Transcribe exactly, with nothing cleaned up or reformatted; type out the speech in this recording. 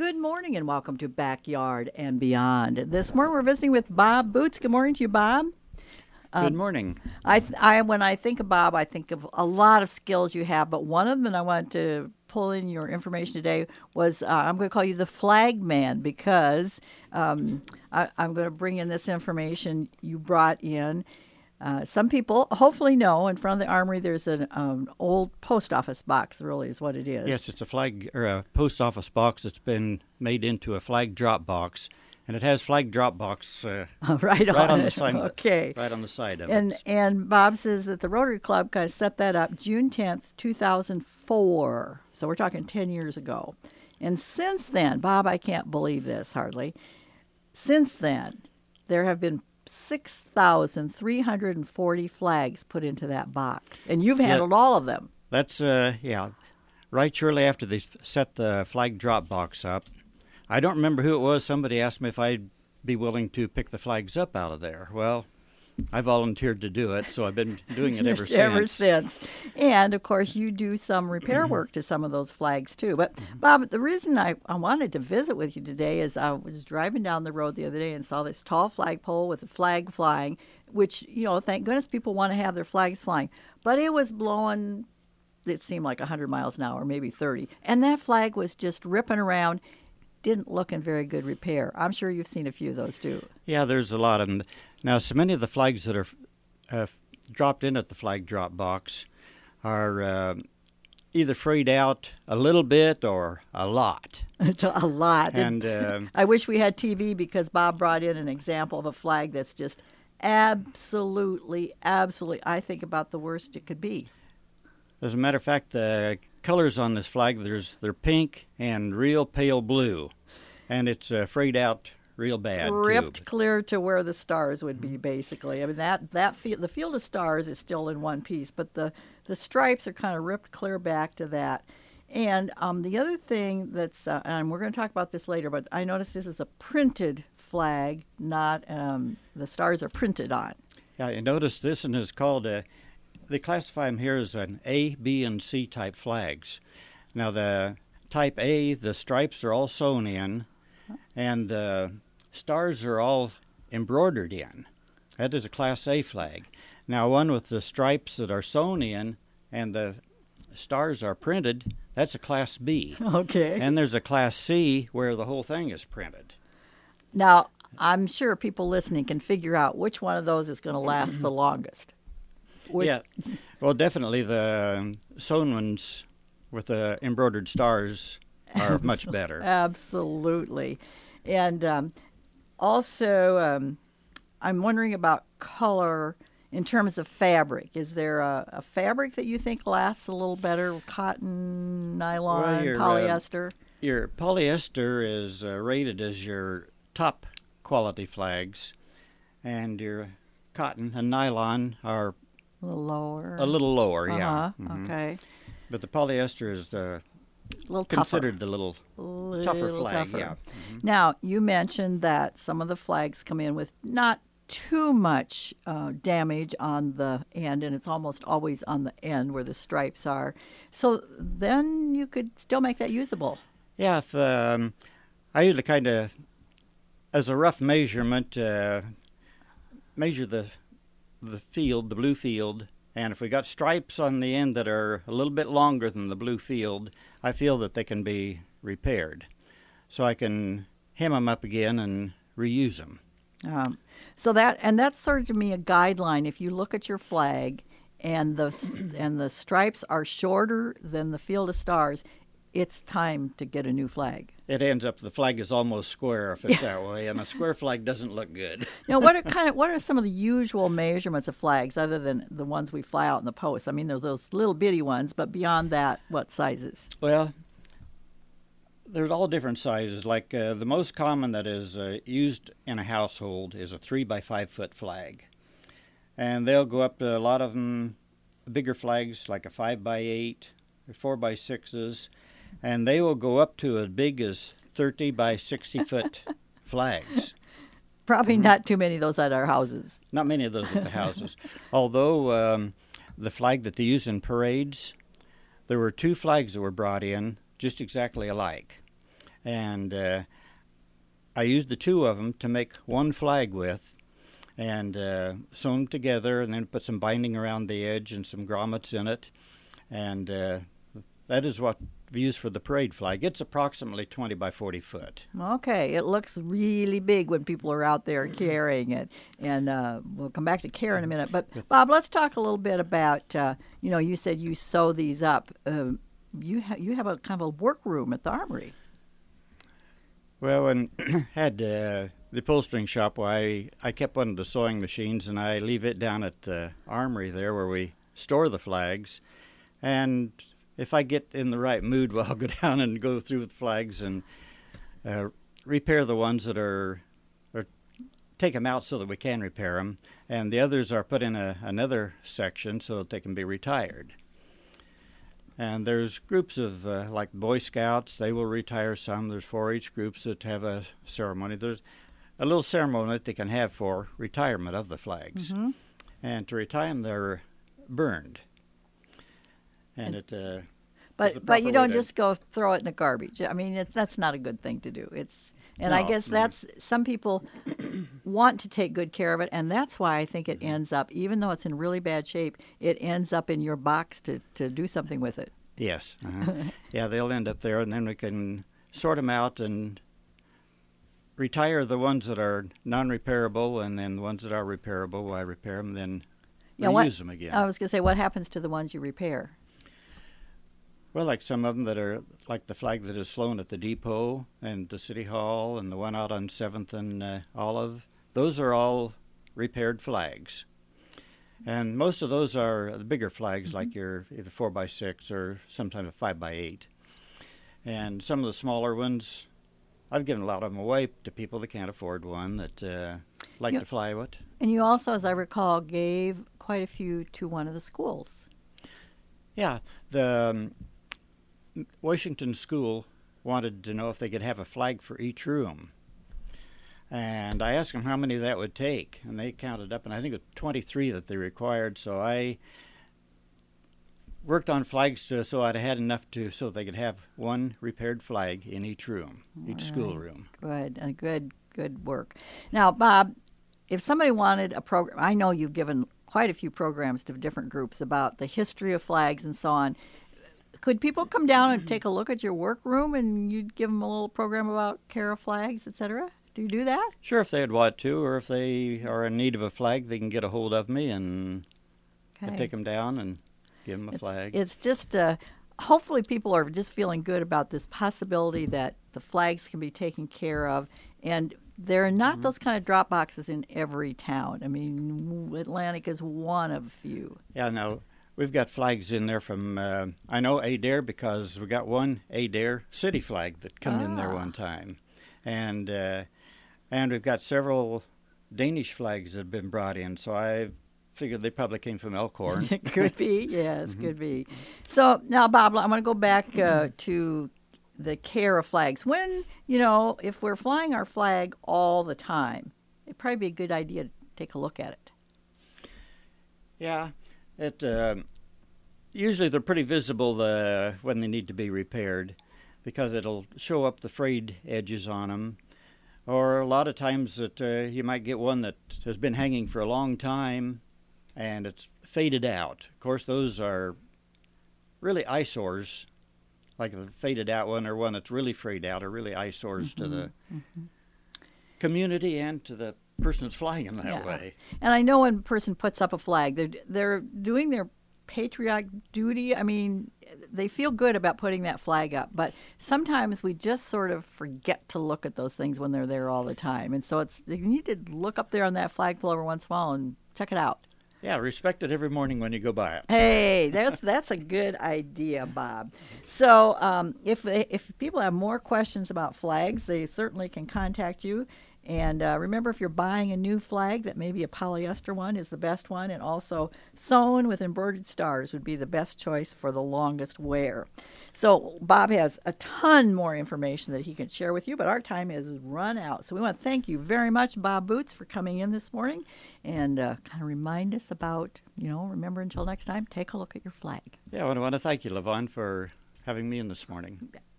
Good morning and welcome to Backyard and Beyond. This morning we're visiting with Bob Boots. Good morning to you, Bob. Good morning. I, I, when I think of Bob, I think of a lot of skills you have, but one of them I wanted to pull in your information today was uh, I'm going to call you the flag man because um, I, I'm going to bring in this information you brought in. Uh, some people hopefully know in front of the armory there's an um, old post office box, really is what it is. Yes, it's a flag or a post office box that's been made into a flag drop box, and it has flag drop box uh, right, on, right on it. the side. Okay, right on the side of and, it. And Bob says that the Rotary Club kind of set that up June tenth, two thousand four. So we're talking ten years ago. And since then, Bob, I can't believe this hardly. Since then, there have been six thousand three hundred forty flags put into that box. And you've handled yeah, all of them. That's, uh, yeah, right shortly after they set the flag drop box up. I don't remember who it was. Somebody asked me if I'd be willing to pick the flags up out of there. Well, I volunteered to do it, so I've been doing it ever since. Ever since. And, of course, you do some repair work to some of those flags, too. But, Bob, the reason I, I wanted to visit with you today is I was driving down the road the other day and saw this tall flagpole with a flag flying, which, you know, thank goodness people want to have their flags flying. But it was blowing, it seemed like one hundred miles an hour, maybe thirty. And that flag was just ripping around. Didn't look in very good repair. I'm sure you've seen a few of those, too. Yeah, there's a lot of them. Now, so many of the flags that are uh, dropped in at the flag drop box are uh, either frayed out a little bit or a lot. a lot. And uh, I wish we had T V because Bob brought in an example of a flag that's just absolutely, absolutely, I think about the worst it could be. As a matter of fact, the colors on this flag, there's they're pink and real pale blue, and it's uh, frayed out real bad. Ripped too. clear to where the stars would be, basically. I mean, that that field, the field of stars is still in one piece, but the the stripes are kind of ripped clear back to that. And um, the other thing that's, uh, and we're going to talk about this later, but I noticed this is a printed flag, not um, the stars are printed on. Yeah, you notice this one is called a. They classify them here as an A, B, and C type flags. Now, the type A, the stripes are all sewn in, and the stars are all embroidered in. That is a Class A flag. Now, one with the stripes that are sewn in and the stars are printed, that's a Class B. Okay. And there's a Class C where the whole thing is printed. Now, I'm sure people listening can figure out which one of those is going to last the longest. Which, yeah, well, definitely the um, sewn ones with the embroidered stars are much better. Absolutely. And um, also, um, I'm wondering about color in terms of fabric. Is there a, a fabric that you think lasts a little better? Cotton, nylon, well, your, polyester? Uh, your polyester is uh, rated as your top quality flags, and your cotton and nylon are a little lower. A little lower, uh-huh. yeah. Mm-hmm. Okay. But the polyester is the a little considered tougher. the little, little tougher flag, tougher. yeah. Mm-hmm. Now, you mentioned that some of the flags come in with not too much uh, damage on the end, and it's almost always on the end where the stripes are. So then you could still make that usable. Yeah, if um, I usually kind of, as a rough measurement, uh, measure the the field, the blue field, and if we got stripes on the end that are a little bit longer than the blue field, I feel that they can be repaired. So I can hem them up again and reuse them. Um, so that, and that's sort of to me a guideline. If you look at your flag and the and the stripes are shorter than the field of stars, it's time to get a new flag. It ends up the flag is almost square if it's that way, and a square flag doesn't look good. Now, what are kind of what are some of the usual measurements of flags other than the ones we fly out in the post? I mean, there's those little bitty ones, but beyond that, what sizes? Well, there's all different sizes. Like uh, the most common that is uh, used in a household is a three by five foot flag, and they'll go up to a lot of them bigger flags like a five by eight, or four by sixes. And they will go up to as big as thirty by sixty foot flags. Probably not too many of those at our houses. Not many of those at the houses. Although um, the flag that they use in parades, there were two flags that were brought in just exactly alike. and uh, I used the two of them to make one flag with, and uh, sewn them together, and then put some binding around the edge and some grommets in it, and uh, that is what we use for the parade flag. It's approximately twenty by forty foot. Okay, it looks really big when people are out there carrying it, and uh, we'll come back to care in a minute. But Bob, let's talk a little bit about. Uh, you know, you said you sew these up. Uh, you ha- you have a kind of a workroom at the Armory. Well, and had uh, the upholstering shop where I, I kept one of the sewing machines, and I leave it down at the Armory there where we store the flags. And if I get in the right mood, well, I'll go down and go through the flags and uh, repair the ones that are, or take them out so that we can repair them. And the others are put in a, another section so that they can be retired. And there's groups of, uh, like Boy Scouts, they will retire some. There's four H groups that have a ceremony. There's a little ceremony that they can have for retirement of the flags. Mm-hmm. And to retire them, they're burned. And, and it... Uh, but but you don't just go throw it in the garbage. I mean, it's, that's not a good thing to do. It's And no. I guess that's, some people want to take good care of it, and that's why I think it ends up, even though it's in really bad shape, it ends up in your box to, to do something with it. Yes. Uh-huh. Yeah, they'll end up there, and then we can sort them out and retire the ones that are non-repairable, and then the ones that are repairable, I repair them, then yeah, reuse what, them again. I was going to say, what happens to the ones you repair? Well, like some of them that are like the flag that is flown at the depot and the city hall, and the one out on seventh and uh, Olive, those are all repaired flags. And most of those are the bigger flags, mm-hmm. like your either four by six or sometimes a five by eight. And some of the smaller ones, I've given a lot of them away to people that can't afford one, that uh, like you, to fly it. And you also, as I recall, gave quite a few to one of the schools. Yeah, the um, Washington School wanted to know if they could have a flag for each room. And I asked them how many that would take, and they counted up, and I think it was twenty-three that they required. So I worked on flags to, so I'd had enough to so they could have one repaired flag in each room, each right. schoolroom. Good, uh, good, good work. Now, Bob, if somebody wanted a program, I know you've given quite a few programs to different groups about the history of flags and so on. Could people come down and take a look at your workroom, and you'd give them a little program about care of flags, et cetera? Do you do that? Sure, if they'd want to, or if they are in need of a flag, they can get a hold of me, and okay. I take them down and give them a it's, flag. It's just, uh, hopefully people are just feeling good about this possibility that the flags can be taken care of, and there are not mm-hmm. those kind of drop boxes in every town. I mean, Atlantic is one of a few. Yeah, no. We've got flags in there from, uh, I know Adair because we got one Adair city flag that come ah. in there one time. And uh, and we've got several Danish flags that have been brought in, so I figured they probably came from Elkhorn. It could be, yes, mm-hmm. could be. So now, Bob, I'm going to go back uh, to the care of flags. When, you know, if we're flying our flag all the time, it'd probably be a good idea to take a look at it. Yeah. It uh, usually they're pretty visible uh, when they need to be repaired, because it'll show up the frayed edges on them. Or a lot of times that uh, you might get one that has been hanging for a long time and it's faded out. Of course, those are really eyesores, like the faded out one or one that's really frayed out, are really eyesores mm-hmm. to the mm-hmm. community and to the person that's flying them that yeah. way. And I know when a person puts up a flag, they're they're doing their patriotic duty. I mean, they feel good about putting that flag up, but sometimes we just sort of forget to look at those things when they're there all the time. And so it's you need to look up there on that flagpole every once in a while and check it out. Yeah, respect it every morning when you go by it. Hey, that's that's a good idea, Bob. So um, if if people have more questions about flags, they certainly can contact you. And uh, remember, if you're buying a new flag, that maybe a polyester one is the best one, and also sewn with embroidered stars would be the best choice for the longest wear. So Bob has a ton more information that he can share with you, but our time has run out. So we want to thank you very much, Bob Boots, for coming in this morning and uh, kind of remind us about, you know, remember until next time, take a look at your flag. Yeah, I want to thank you, Levon, for having me in this morning.